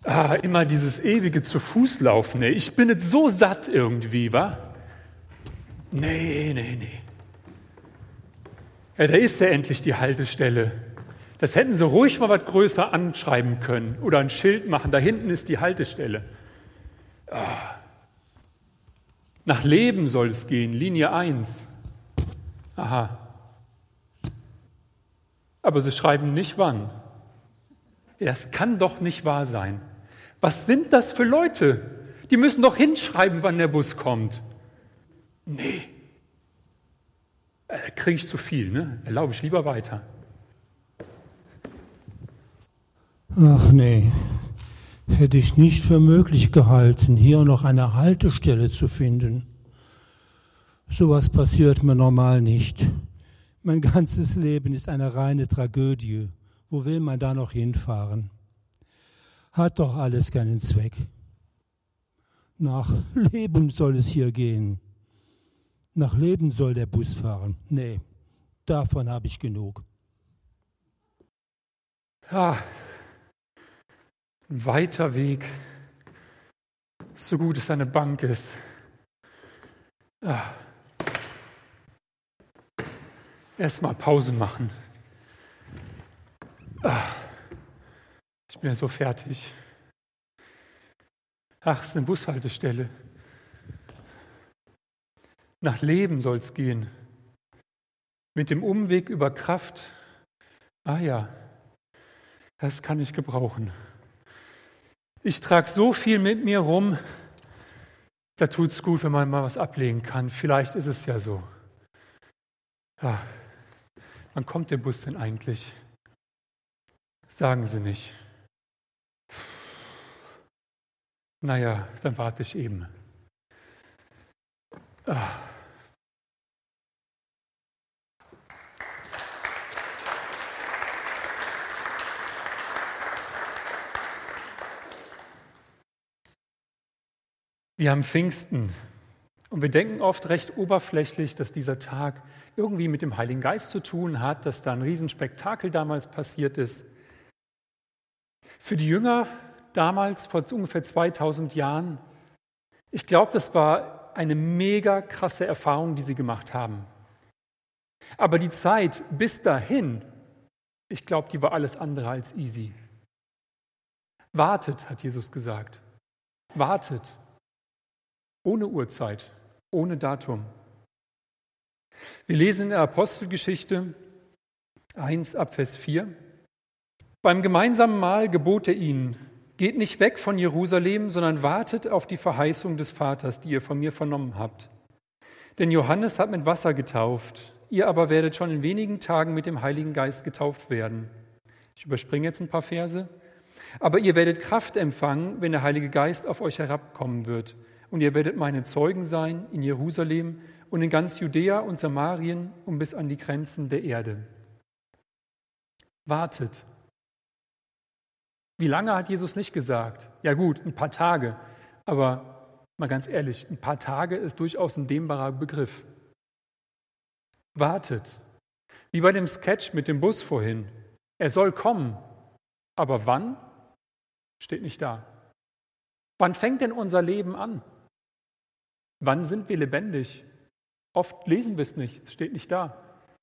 Immer dieses ewige zu Fuß laufen. Ey. Ich bin jetzt so satt irgendwie, wa? Nee. Ja, da ist ja endlich die Haltestelle. Das hätten sie ruhig mal was größer anschreiben können oder ein Schild machen. Da hinten ist die Haltestelle. Nach Leben soll es gehen, Linie 1. Aha. Aber sie schreiben nicht wann. Das kann doch nicht wahr sein. Was sind das für Leute? Die müssen doch hinschreiben, wann der Bus kommt. Nee. Da kriege ich zu viel, ne? Da laufe ich lieber weiter. Ach nee, hätte ich nicht für möglich gehalten, hier noch eine Haltestelle zu finden. Sowas passiert mir normal nicht. Mein ganzes Leben ist eine reine Tragödie. Wo will man da noch hinfahren? Hat doch alles keinen Zweck. Nach Leben soll es hier gehen. Nach Leben soll der Bus fahren. Nee, davon habe ich genug. Ein weiter Weg. So gut es eine Bank ist. Erstmal Pause machen. Ich bin ja so fertig. Es ist eine Bushaltestelle. Nach Leben soll es gehen. Mit dem Umweg über Kraft. Ja, das kann ich gebrauchen. Ich trage so viel mit mir rum, da tut es gut, wenn man mal was ablegen kann. Vielleicht ist es ja so. Wann kommt der Bus denn eigentlich? Sagen Sie nicht. Naja, dann warte ich eben. Wir haben Pfingsten und wir denken oft recht oberflächlich, dass dieser Tag irgendwie mit dem Heiligen Geist zu tun hat, dass da ein Riesenspektakel damals passiert ist. Für die Jünger damals, vor ungefähr 2000 Jahren, ich glaube, das war eine mega krasse Erfahrung, die sie gemacht haben. Aber die Zeit bis dahin, ich glaube, die war alles andere als easy. Wartet, hat Jesus gesagt. Wartet. Ohne Uhrzeit, ohne Datum. Wir lesen in der Apostelgeschichte 1 ab Vers 4. Beim gemeinsamen Mahl gebot er ihnen, geht nicht weg von Jerusalem, sondern wartet auf die Verheißung des Vaters, die ihr von mir vernommen habt. Denn Johannes hat mit Wasser getauft, ihr aber werdet schon in wenigen Tagen mit dem Heiligen Geist getauft werden. Ich überspringe jetzt ein paar Verse. Aber ihr werdet Kraft empfangen, wenn der Heilige Geist auf euch herabkommen wird. Und ihr werdet meine Zeugen sein in Jerusalem und in ganz Judäa und Samarien und bis an die Grenzen der Erde. Wartet. Wie lange hat Jesus nicht gesagt? Ja gut, ein paar Tage. Aber mal ganz ehrlich, ein paar Tage ist durchaus ein dehnbarer Begriff. Wartet. Wie bei dem Sketch mit dem Bus vorhin. Er soll kommen. Aber wann? Steht nicht da. Wann fängt denn unser Leben an? Wann sind wir lebendig? Oft lesen wir es nicht, es steht nicht da.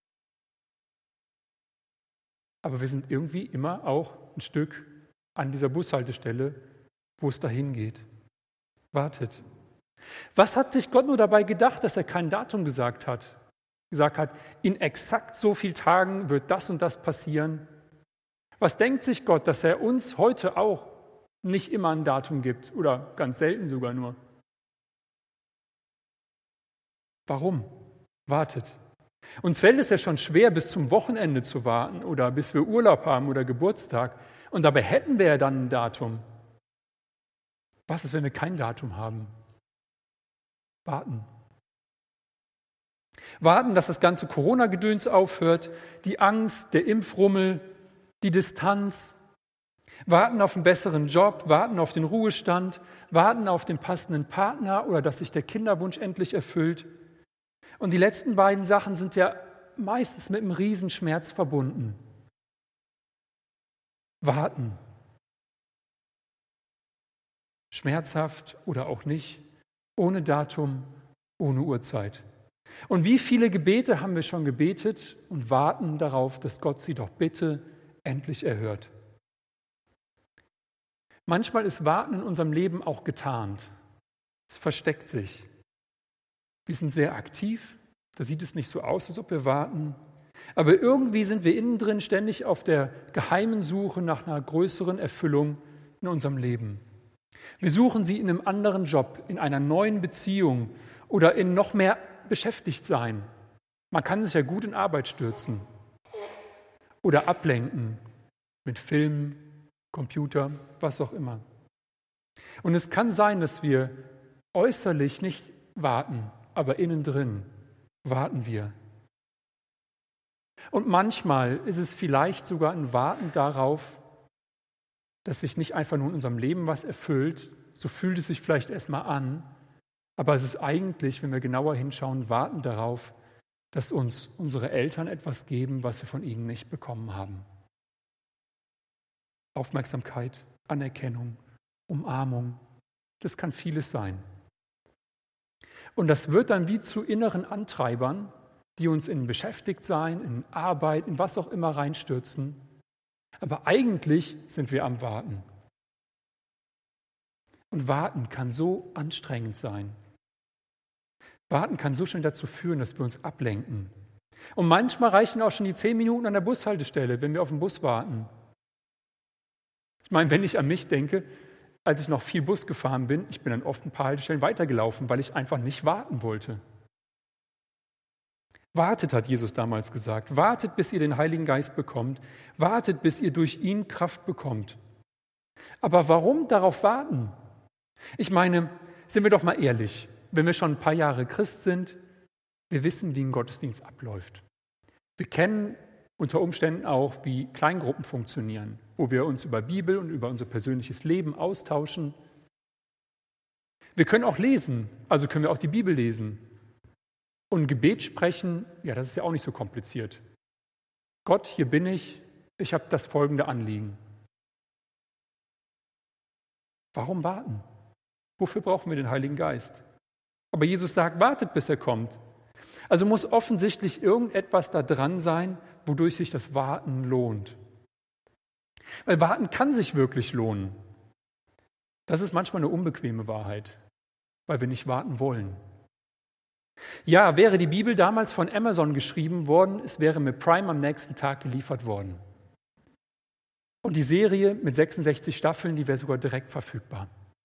Aber wir sind irgendwie immer auch ein Stück an dieser Bushaltestelle, wo es dahin geht. Wartet. Was hat sich Gott nur dabei gedacht, dass er kein Datum gesagt hat? Gesagt hat, in exakt so vielen Tagen wird das und das passieren. Was denkt sich Gott, dass er uns heute auch nicht immer ein Datum gibt oder ganz selten sogar nur? Warum? Wartet. Uns fällt es ja schon schwer, bis zum Wochenende zu warten oder bis wir Urlaub haben oder Geburtstag. Und dabei hätten wir ja dann ein Datum. Was ist, wenn wir kein Datum haben? Warten. Warten, dass das ganze Corona-Gedöns aufhört, die Angst, der Impfrummel, die Distanz. Warten auf einen besseren Job, warten auf den Ruhestand, warten auf den passenden Partner oder dass sich der Kinderwunsch endlich erfüllt. Und die letzten beiden Sachen sind ja meistens mit einem Riesenschmerz verbunden. Warten. schmerzhaft oder auch nicht, ohne Datum, ohne Uhrzeit. Und wie viele Gebete haben wir schon gebetet und warten darauf, dass Gott sie doch bitte endlich erhört. Manchmal ist Warten in unserem Leben auch getarnt. Es versteckt sich. Wir sind sehr aktiv, da sieht es nicht so aus, als ob wir warten. Aber irgendwie sind wir innen drin ständig auf der geheimen Suche nach einer größeren Erfüllung in unserem Leben. Wir suchen sie in einem anderen Job, in einer neuen Beziehung oder in noch mehr Beschäftigtsein. Man kann sich ja gut in Arbeit stürzen oder ablenken mit Filmen, Computer, was auch immer. Und es kann sein, dass wir äußerlich nicht warten, aber innen drin warten wir. Und manchmal ist es vielleicht sogar ein Warten darauf, dass sich nicht einfach nur in unserem Leben was erfüllt, so fühlt es sich vielleicht erstmal an, aber es ist eigentlich, wenn wir genauer hinschauen, Warten darauf, dass uns unsere Eltern etwas geben, was wir von ihnen nicht bekommen haben. Aufmerksamkeit, Anerkennung, Umarmung, das kann vieles sein. Und das wird dann wie zu inneren Antreibern, die uns in Beschäftigtsein, in Arbeit, in was auch immer reinstürzen. Aber eigentlich sind wir am Warten. Und Warten kann so anstrengend sein. Warten kann so schnell dazu führen, dass wir uns ablenken. Und manchmal reichen auch schon die 10 Minuten an der Bushaltestelle, wenn wir auf den Bus warten. Ich meine, wenn ich an mich denke, als ich noch viel Bus gefahren bin, ich bin dann oft ein paar Haltestellen weitergelaufen, weil ich einfach nicht warten wollte. Wartet, hat Jesus damals gesagt. Wartet, bis ihr den Heiligen Geist bekommt. Wartet, bis ihr durch ihn Kraft bekommt. Aber warum darauf warten? Ich meine, sind wir doch mal ehrlich, wenn wir schon ein paar Jahre Christ sind, wir wissen, wie ein Gottesdienst abläuft. Wir kennen unter Umständen auch, wie Kleingruppen funktionieren, wo wir uns über Bibel und über unser persönliches Leben austauschen. Wir können auch lesen, also können wir auch die Bibel lesen. Und Gebet sprechen, ja, das ist ja auch nicht so kompliziert. Gott, hier bin ich habe das folgende Anliegen. Warum warten? Wofür brauchen wir den Heiligen Geist? Aber Jesus sagt, wartet, bis er kommt. Also muss offensichtlich irgendetwas da dran sein, wodurch sich das Warten lohnt. Weil Warten kann sich wirklich lohnen. Das ist manchmal eine unbequeme Wahrheit, weil wir nicht warten wollen. Ja, wäre die Bibel damals von Amazon geschrieben worden, es wäre mit Prime am nächsten Tag geliefert worden. Und die Serie mit 66 Staffeln, die wäre sogar direkt verfügbar.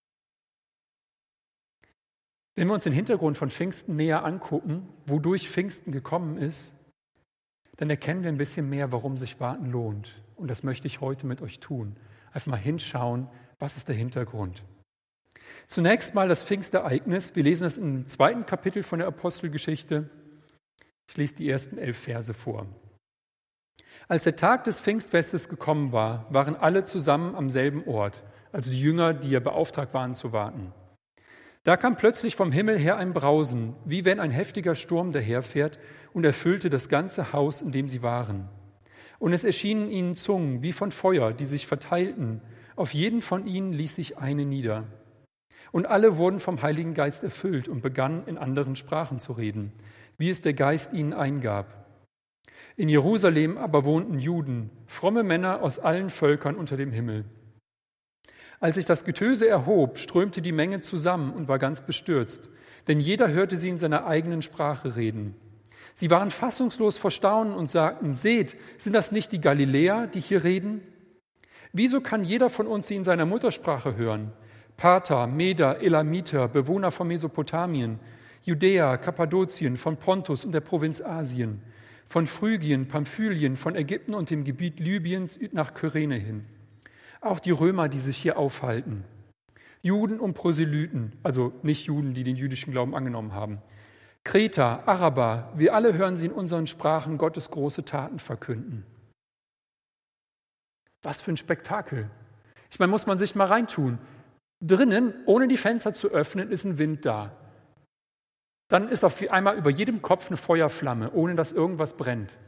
Wenn wir uns den Hintergrund von Pfingsten näher angucken, wodurch Pfingsten gekommen ist, dann erkennen wir ein bisschen mehr, warum sich Warten lohnt. Und das möchte ich heute mit euch tun. Einfach mal hinschauen, was ist der Hintergrund. Zunächst mal das Pfingstereignis. Wir lesen es im 2. Kapitel von der Apostelgeschichte. Ich lese die ersten 11 Verse vor. Als der Tag des Pfingstfestes gekommen war, waren alle zusammen am selben Ort, also die Jünger, die ja beauftragt waren zu warten. Da kam plötzlich vom Himmel her ein Brausen, wie wenn ein heftiger Sturm daherfährt, und erfüllte das ganze Haus, in dem sie waren. Und es erschienen ihnen Zungen wie von Feuer, die sich verteilten. Auf jeden von ihnen ließ sich eine nieder. Und alle wurden vom Heiligen Geist erfüllt und begannen in anderen Sprachen zu reden, wie es der Geist ihnen eingab. In Jerusalem aber wohnten Juden, fromme Männer aus allen Völkern unter dem Himmel. Als sich das Getöse erhob, strömte die Menge zusammen und war ganz bestürzt, denn jeder hörte sie in seiner eigenen Sprache reden. Sie waren fassungslos vor Staunen und sagten, seht, sind das nicht die Galiläer, die hier reden? Wieso kann jeder von uns sie in seiner Muttersprache hören? Parther, Meder, Elamiter, Bewohner von Mesopotamien, Judäa, Kappadokien, von Pontus und der Provinz Asien, von Phrygien, Pamphylien, von Ägypten und dem Gebiet Libyens nach Kyrene hin. Auch die Römer, die sich hier aufhalten. Juden und Proselyten, also nicht Juden, die den jüdischen Glauben angenommen haben. Kreter, Araber, wir alle hören sie in unseren Sprachen Gottes große Taten verkünden. Was für ein Spektakel. Ich meine, muss man sich mal reintun. Drinnen, ohne die Fenster zu öffnen, ist ein Wind da. Dann ist auf einmal über jedem Kopf eine Feuerflamme, ohne dass irgendwas brennt.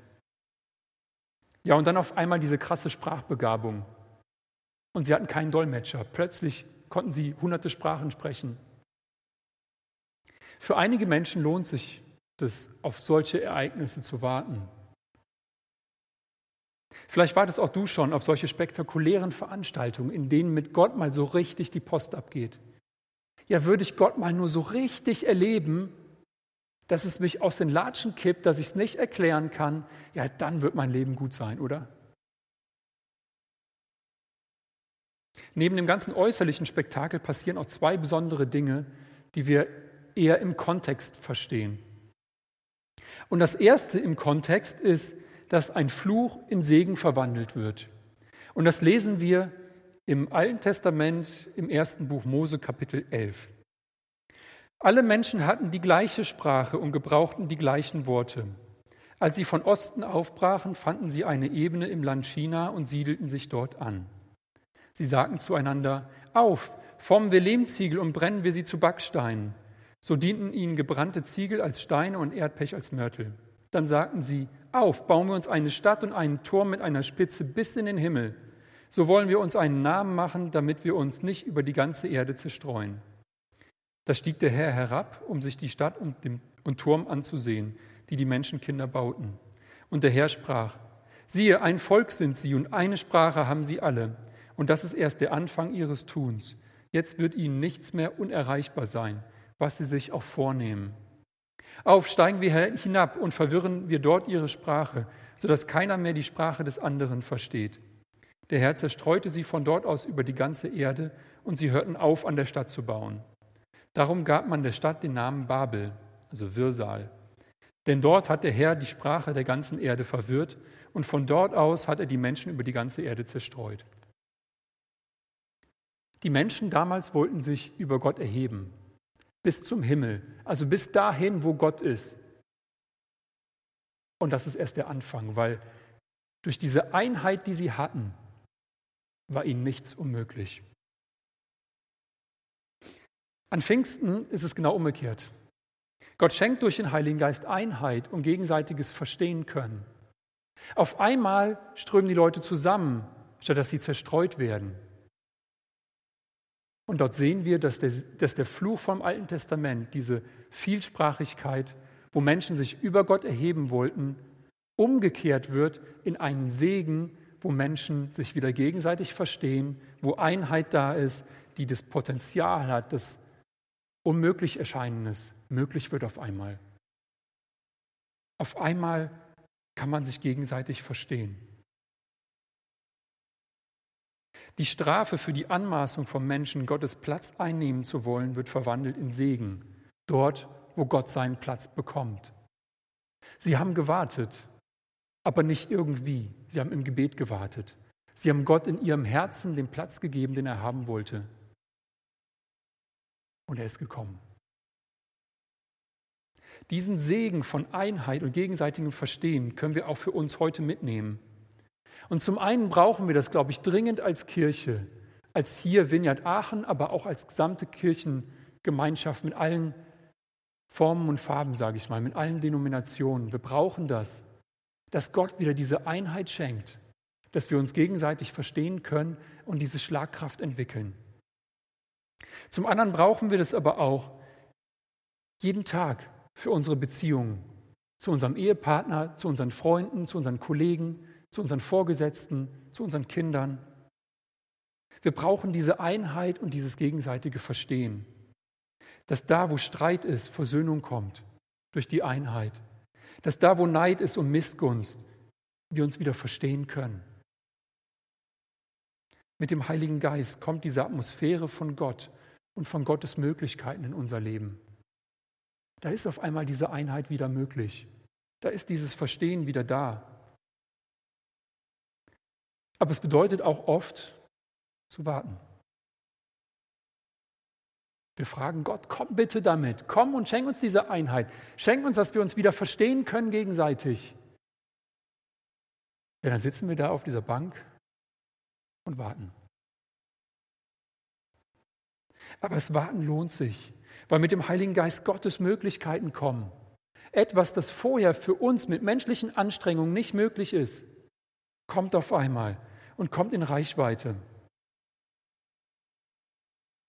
Ja, und dann auf einmal diese krasse Sprachbegabung. Und sie hatten keinen Dolmetscher. Plötzlich konnten sie hunderte Sprachen sprechen. Für einige Menschen lohnt sich das, auf solche Ereignisse zu warten. Vielleicht wartest auch du schon auf solche spektakulären Veranstaltungen, in denen mit Gott mal so richtig die Post abgeht. Ja, würde ich Gott mal nur so richtig erleben, dass es mich aus den Latschen kippt, dass ich es nicht erklären kann, ja, dann wird mein Leben gut sein, oder? Neben dem ganzen äußerlichen Spektakel passieren auch zwei besondere Dinge, die wir eher im Kontext verstehen. Und das erste im Kontext ist, dass ein Fluch in Segen verwandelt wird. Und das lesen wir im Alten Testament im 1. Buch Mose, Kapitel 11. Alle Menschen hatten die gleiche Sprache und gebrauchten die gleichen Worte. Als sie von Osten aufbrachen, fanden sie eine Ebene im Land China und siedelten sich dort an. Sie sagten zueinander: Auf, formen wir Lehmziegel und brennen wir sie zu Backsteinen. So dienten ihnen gebrannte Ziegel als Steine und Erdpech als Mörtel. Dann sagten sie: Auf, bauen wir uns eine Stadt und einen Turm mit einer Spitze bis in den Himmel. So wollen wir uns einen Namen machen, damit wir uns nicht über die ganze Erde zerstreuen. Da stieg der Herr herab, um sich die Stadt und Turm anzusehen, die die Menschenkinder bauten. Und der Herr sprach: Siehe, ein Volk sind sie und eine Sprache haben sie alle. Und das ist erst der Anfang ihres Tuns. Jetzt wird ihnen nichts mehr unerreichbar sein, was sie sich auch vornehmen. Auf, steigen wir hinab und verwirren wir dort ihre Sprache, sodass keiner mehr die Sprache des anderen versteht. Der Herr zerstreute sie von dort aus über die ganze Erde, und sie hörten auf, an der Stadt zu bauen. Darum gab man der Stadt den Namen Babel, also Wirrsal. Denn dort hat der Herr die Sprache der ganzen Erde verwirrt, und von dort aus hat er die Menschen über die ganze Erde zerstreut. Die Menschen damals wollten sich über Gott erheben, bis zum Himmel, also bis dahin, wo Gott ist. Und das ist erst der Anfang, weil durch diese Einheit, die sie hatten, war ihnen nichts unmöglich. An Pfingsten ist es genau umgekehrt. Gott schenkt durch den Heiligen Geist Einheit und gegenseitiges Verstehen können. Auf einmal strömen die Leute zusammen, statt dass sie zerstreut werden. Und dort sehen wir, dass der Fluch vom Alten Testament, diese Vielsprachigkeit, wo Menschen sich über Gott erheben wollten, umgekehrt wird in einen Segen, wo Menschen sich wieder gegenseitig verstehen, wo Einheit da ist, die das Potenzial hat, das unmöglich Erscheinendes möglich wird auf einmal. Auf einmal kann man sich gegenseitig verstehen. Die Strafe für die Anmaßung vom Menschen, Gottes Platz einnehmen zu wollen, wird verwandelt in Segen, dort, wo Gott seinen Platz bekommt. Sie haben gewartet, aber nicht irgendwie. Sie haben im Gebet gewartet. Sie haben Gott in ihrem Herzen den Platz gegeben, den er haben wollte. Und er ist gekommen. Diesen Segen von Einheit und gegenseitigem Verstehen können wir auch für uns heute mitnehmen. Und zum einen brauchen wir das, glaube ich, dringend als Kirche, als hier Vineyard Aachen, aber auch als gesamte Kirchengemeinschaft mit allen Formen und Farben, sage ich mal, mit allen Denominationen. Wir brauchen das, dass Gott wieder diese Einheit schenkt, dass wir uns gegenseitig verstehen können und diese Schlagkraft entwickeln. Zum anderen brauchen wir das aber auch jeden Tag für unsere Beziehungen zu unserem Ehepartner, zu unseren Freunden, zu unseren Kollegen, zu unseren Vorgesetzten, zu unseren Kindern. Wir brauchen diese Einheit und dieses gegenseitige Verstehen, dass da, wo Streit ist, Versöhnung kommt durch die Einheit, dass da, wo Neid ist und Missgunst, wir uns wieder verstehen können. Mit dem Heiligen Geist kommt diese Atmosphäre von Gott und von Gottes Möglichkeiten in unser Leben. Da ist auf einmal diese Einheit wieder möglich. Da ist dieses Verstehen wieder da. Aber es bedeutet auch oft zu warten. Wir fragen Gott: Komm bitte damit, komm und schenk uns diese Einheit. Schenk uns, dass wir uns wieder verstehen können gegenseitig. Ja, dann sitzen wir da auf dieser Bank und warten. Aber das Warten lohnt sich, weil mit dem Heiligen Geist Gottes Möglichkeiten kommen. Etwas, das vorher für uns mit menschlichen Anstrengungen nicht möglich ist, kommt auf einmal und kommt in Reichweite.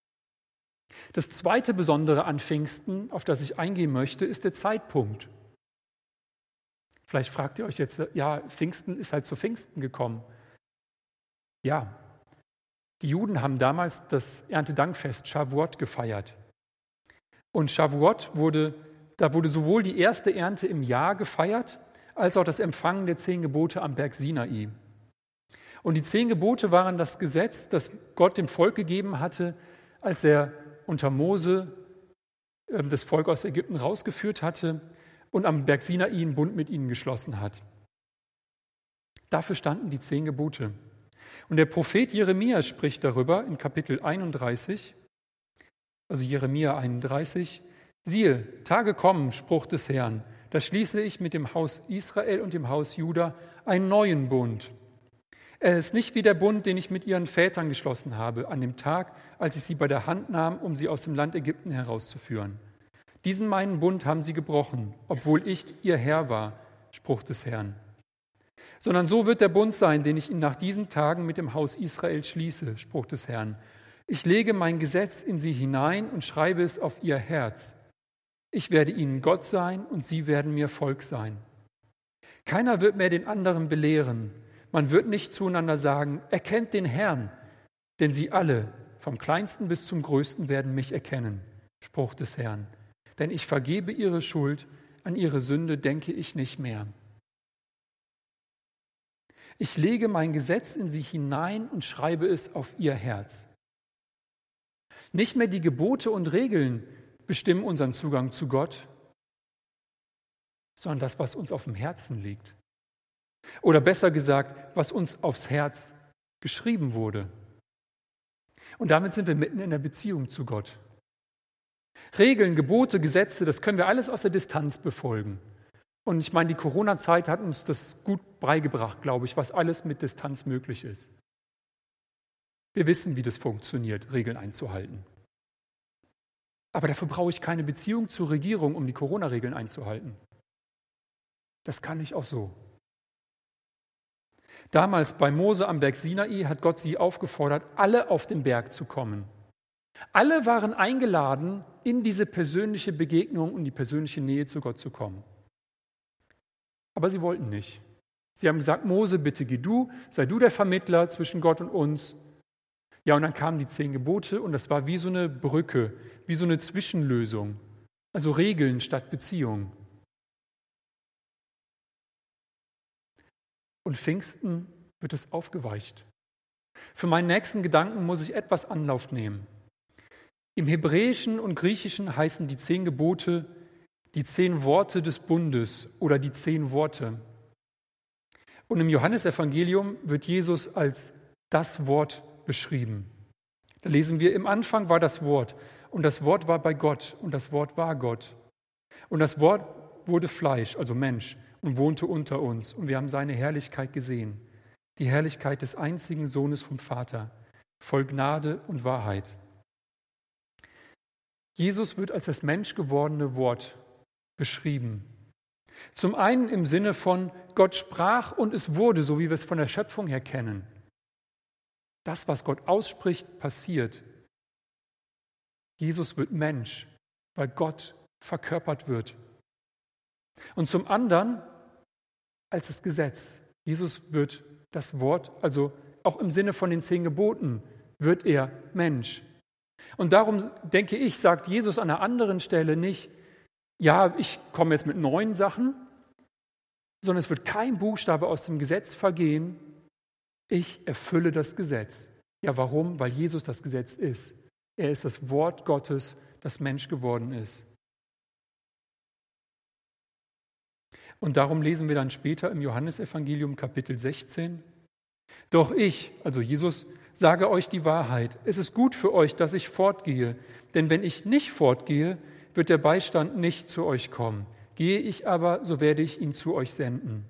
Das zweite Besondere an Pfingsten, auf das ich eingehen möchte, ist der Zeitpunkt. Vielleicht fragt ihr euch jetzt, ja, Pfingsten ist halt zu Pfingsten gekommen. Ja, die Juden haben damals das Erntedankfest Shavuot gefeiert. Und Shavuot wurde sowohl die erste Ernte im Jahr gefeiert, als auch das Empfangen der 10 Gebote am Berg Sinai. Und die 10 Gebote waren das Gesetz, das Gott dem Volk gegeben hatte, als er unter Mose das Volk aus Ägypten rausgeführt hatte und am Berg Sinai einen Bund mit ihnen geschlossen hat. Dafür standen die 10 Gebote. Und der Prophet Jeremia spricht darüber in Kapitel 31, also Jeremia 31, siehe, Tage kommen, Spruch des Herrn, da schließe ich mit dem Haus Israel und dem Haus Juda einen neuen Bund. Er ist nicht wie der Bund, den ich mit ihren Vätern geschlossen habe, an dem Tag, als ich sie bei der Hand nahm, um sie aus dem Land Ägypten herauszuführen. Diesen meinen Bund haben sie gebrochen, obwohl ich ihr Herr war, Spruch des Herrn. Sondern so wird der Bund sein, den ich nach diesen Tagen mit dem Haus Israel schließe, Spruch des Herrn. Ich lege mein Gesetz in sie hinein und schreibe es auf ihr Herz. Ich werde ihnen Gott sein und sie werden mir Volk sein. Keiner wird mehr den anderen belehren. Man wird nicht zueinander sagen, erkennt den Herrn, denn sie alle, vom Kleinsten bis zum Größten, werden mich erkennen, Spruch des Herrn. Denn ich vergebe ihre Schuld, an ihre Sünde denke ich nicht mehr. Ich lege mein Gesetz in sie hinein und schreibe es auf ihr Herz. Nicht mehr die Gebote und Regeln bestimmen unseren Zugang zu Gott, sondern das, was uns auf dem Herzen liegt. Oder besser gesagt, was uns aufs Herz geschrieben wurde. Und damit sind wir mitten in der Beziehung zu Gott. Regeln, Gebote, Gesetze, das können wir alles aus der Distanz befolgen. Und ich meine, die Corona-Zeit hat uns das gut beigebracht, glaube ich, was alles mit Distanz möglich ist. Wir wissen, wie das funktioniert, Regeln einzuhalten. Aber dafür brauche ich keine Beziehung zur Regierung, um die Corona-Regeln einzuhalten. Das kann ich auch so. Damals bei Mose am Berg Sinai hat Gott sie aufgefordert, alle auf den Berg zu kommen. Alle waren eingeladen, in diese persönliche Begegnung und die persönliche Nähe zu Gott zu kommen. Aber sie wollten nicht. Sie haben gesagt, Mose, bitte geh du, sei du der Vermittler zwischen Gott und uns. Ja, und dann kamen die 10 Gebote und das war wie so eine Brücke, wie so eine Zwischenlösung. Also Regeln statt Beziehung. Und Pfingsten wird es aufgeweicht. Für meinen nächsten Gedanken muss ich etwas Anlauf nehmen. Im Hebräischen und Griechischen heißen die 10 Gebote die 10 Worte des Bundes oder die 10 Worte. Und im Johannesevangelium wird Jesus als das Wort beschrieben. Da lesen wir, im Anfang war das Wort und das Wort war bei Gott und das Wort war Gott. Und das Wort wurde Fleisch, also Mensch, und wohnte unter uns und wir haben seine Herrlichkeit gesehen, die Herrlichkeit des einzigen Sohnes vom Vater, voll Gnade und Wahrheit. Jesus wird als das menschgewordene Wort beschrieben. Zum einen im Sinne von Gott sprach und es wurde, so wie wir es von der Schöpfung her kennen. Das, was Gott ausspricht, passiert. Jesus wird Mensch, weil Gott verkörpert wird. Und zum anderen als das Gesetz. Jesus wird das Wort, also auch im Sinne von den 10 Geboten, wird er Mensch. Und darum denke ich, sagt Jesus an einer anderen Stelle nicht, ja, ich komme jetzt mit neuen Sachen, sondern es wird kein Buchstabe aus dem Gesetz vergehen. Ich erfülle das Gesetz. Ja, warum? Weil Jesus das Gesetz ist. Er ist das Wort Gottes, das Mensch geworden ist. Und darum lesen wir dann später im Johannesevangelium Kapitel 16, doch ich, also Jesus, sage euch die Wahrheit. Es ist gut für euch, dass ich fortgehe, denn wenn ich nicht fortgehe, wird der Beistand nicht zu euch kommen. Gehe ich aber, so werde ich ihn zu euch senden.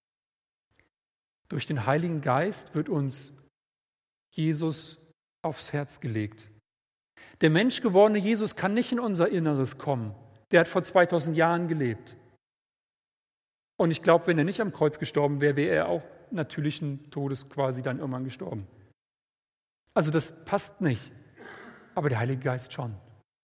Durch den Heiligen Geist wird uns Jesus aufs Herz gelegt. Der menschgewordene Jesus kann nicht in unser Inneres kommen. Der hat vor 2000 Jahren gelebt. Und ich glaube, wenn er nicht am Kreuz gestorben wäre, wäre er auch natürlichen Todes quasi dann irgendwann gestorben. Also das passt nicht. Aber der Heilige Geist schon.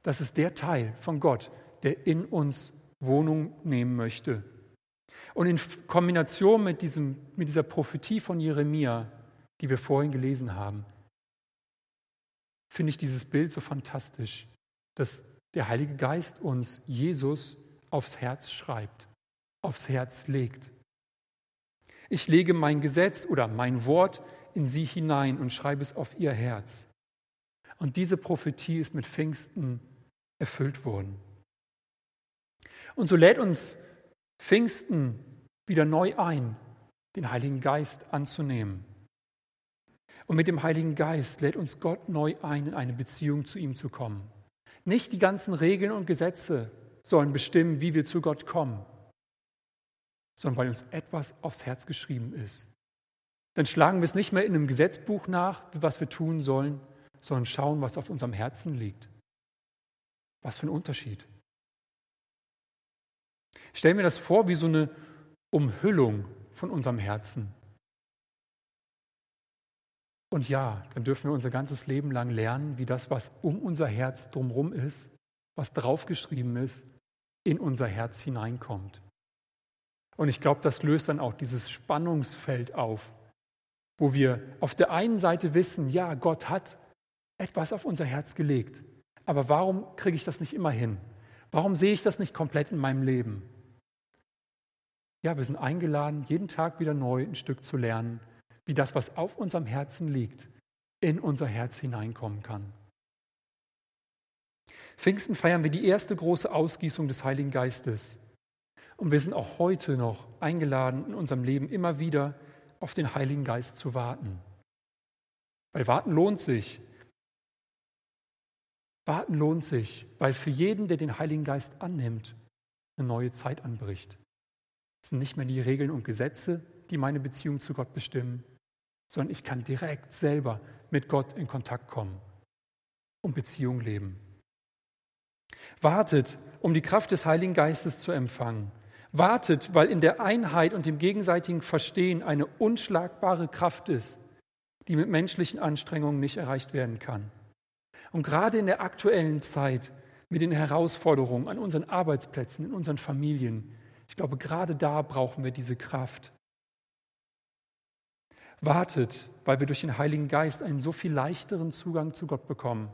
Das ist der Teil von Gott, der in uns Wohnung nehmen möchte. Und in Kombination mit dieser Prophetie von Jeremia, die wir vorhin gelesen haben, finde ich dieses Bild so fantastisch, dass der Heilige Geist uns Jesus aufs Herz schreibt, aufs Herz legt. Ich lege mein Gesetz oder mein Wort in sie hinein und schreibe es auf ihr Herz. Und diese Prophetie ist mit Pfingsten erfüllt worden. Und so lädt uns Pfingsten wieder neu ein, den Heiligen Geist anzunehmen. Und mit dem Heiligen Geist lädt uns Gott neu ein, in eine Beziehung zu ihm zu kommen. Nicht die ganzen Regeln und Gesetze sollen bestimmen, wie wir zu Gott kommen, sondern weil uns etwas aufs Herz geschrieben ist. Dann schlagen wir es nicht mehr in einem Gesetzbuch nach, was wir tun sollen, sondern schauen, was auf unserem Herzen liegt. Was für ein Unterschied. Stellen wir das vor wie so eine Umhüllung von unserem Herzen. Und ja, dann dürfen wir unser ganzes Leben lang lernen, wie das, was um unser Herz drumherum ist, was draufgeschrieben ist, in unser Herz hineinkommt. Und ich glaube, das löst dann auch dieses Spannungsfeld auf, wo wir auf der einen Seite wissen, ja, Gott hat etwas auf unser Herz gelegt. Aber warum kriege ich das nicht immer hin? Warum sehe ich das nicht komplett in meinem Leben? Ja, wir sind eingeladen, jeden Tag wieder neu ein Stück zu lernen, wie das, was auf unserem Herzen liegt, in unser Herz hineinkommen kann. Pfingsten feiern wir die erste große Ausgießung des Heiligen Geistes. Und wir sind auch heute noch eingeladen, in unserem Leben immer wieder auf den Heiligen Geist zu warten. Weil warten lohnt sich. Warten lohnt sich, weil für jeden, der den Heiligen Geist annimmt, eine neue Zeit anbricht. Es sind nicht mehr die Regeln und Gesetze, die meine Beziehung zu Gott bestimmen, sondern ich kann direkt selber mit Gott in Kontakt kommen und Beziehung leben. Wartet, um die Kraft des Heiligen Geistes zu empfangen. Wartet, weil in der Einheit und dem gegenseitigen Verstehen eine unschlagbare Kraft ist, die mit menschlichen Anstrengungen nicht erreicht werden kann. Und gerade in der aktuellen Zeit mit den Herausforderungen an unseren Arbeitsplätzen, in unseren Familien, ich glaube, gerade da brauchen wir diese Kraft. Wartet, weil wir durch den Heiligen Geist einen so viel leichteren Zugang zu Gott bekommen,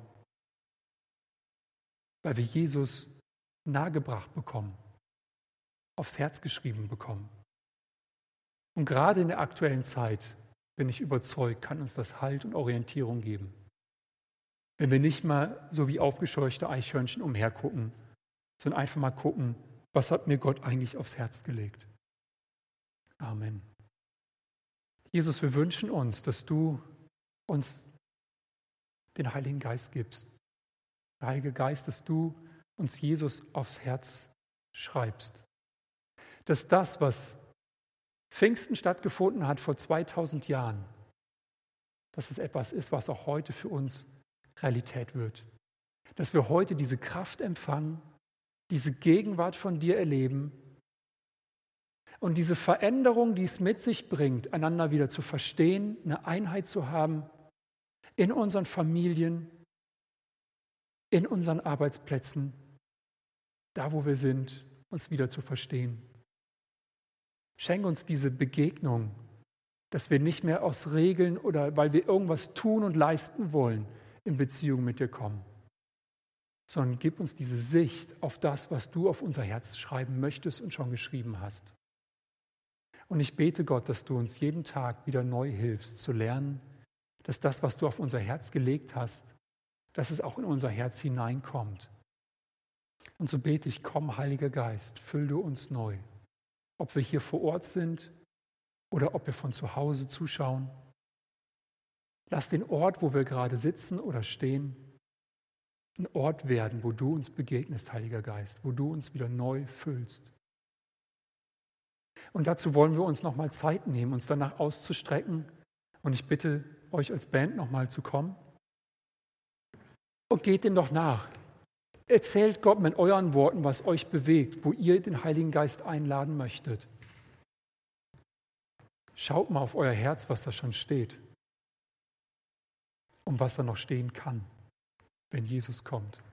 weil wir Jesus nahegebracht bekommen, aufs Herz geschrieben bekommen. Und gerade in der aktuellen Zeit, bin ich überzeugt, kann uns das Halt und Orientierung geben. Wenn wir nicht mal so wie aufgescheuchte Eichhörnchen umhergucken, sondern einfach mal gucken, was hat mir Gott eigentlich aufs Herz gelegt. Amen. Jesus, wir wünschen uns, dass du uns den Heiligen Geist gibst. Der Heilige Geist, dass du uns Jesus aufs Herz schreibst. Dass das, was Pfingsten stattgefunden hat vor 2000 Jahren, dass es etwas ist, was auch heute für uns Realität wird. Dass wir heute diese Kraft empfangen, diese Gegenwart von dir erleben und diese Veränderung, die es mit sich bringt, einander wieder zu verstehen, eine Einheit zu haben in unseren Familien, in unseren Arbeitsplätzen, da wo wir sind, uns wieder zu verstehen. Schenk uns diese Begegnung, dass wir nicht mehr aus Regeln oder weil wir irgendwas tun und leisten wollen, in Beziehung mit dir kommen, sondern gib uns diese Sicht auf das, was du auf unser Herz schreiben möchtest und schon geschrieben hast. Und ich bete Gott, dass du uns jeden Tag wieder neu hilfst, zu lernen, dass das, was du auf unser Herz gelegt hast, dass es auch in unser Herz hineinkommt. Und so bete ich, komm, Heiliger Geist, füll du uns neu. Ob wir hier vor Ort sind oder ob wir von zu Hause zuschauen. Lass den Ort, wo wir gerade sitzen oder stehen, ein Ort werden, wo du uns begegnest, Heiliger Geist, wo du uns wieder neu füllst. Und dazu wollen wir uns nochmal Zeit nehmen, uns danach auszustrecken. Und ich bitte euch als Band nochmal zu kommen. Und geht dem doch nach. Erzählt Gott mit euren Worten, was euch bewegt, wo ihr den Heiligen Geist einladen möchtet. Schaut mal auf euer Herz, was da schon steht und was da noch stehen kann, wenn Jesus kommt.